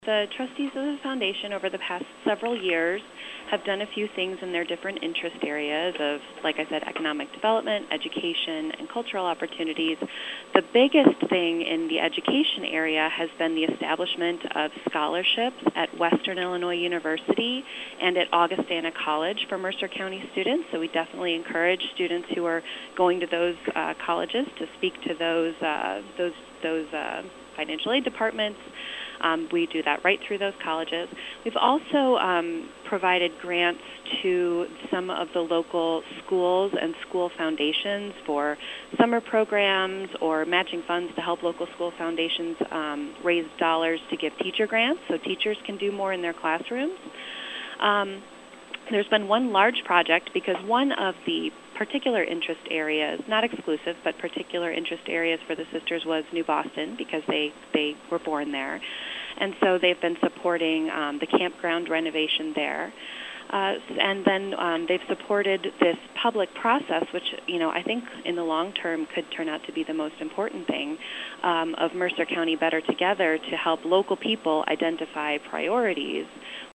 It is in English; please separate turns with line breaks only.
The trustees of the foundation over the past several years have done a few things in their different interest areas of, like I said, economic development, education, and cultural opportunities. The biggest thing in the education area has been the establishment of scholarships at Western Illinois University and at Augustana College for Mercer County students. So we definitely encourage students who are going to those colleges to speak to those financial aid departments. We do that right through those colleges. We've also provided grants to some of the local schools and school foundations for summer programs or matching funds to help local school foundations raise dollars to give teacher grants so teachers can do more in their classrooms. There's been one large project because one of the particular interest areas, not exclusive, but particular interest areas for the sisters was New Boston because they were born there. And so they've been supporting the campground renovation there. And then they've supported this public process, which, I think in the long term could turn out to be the most important thing of Mercer County Better Together to help local people identify priorities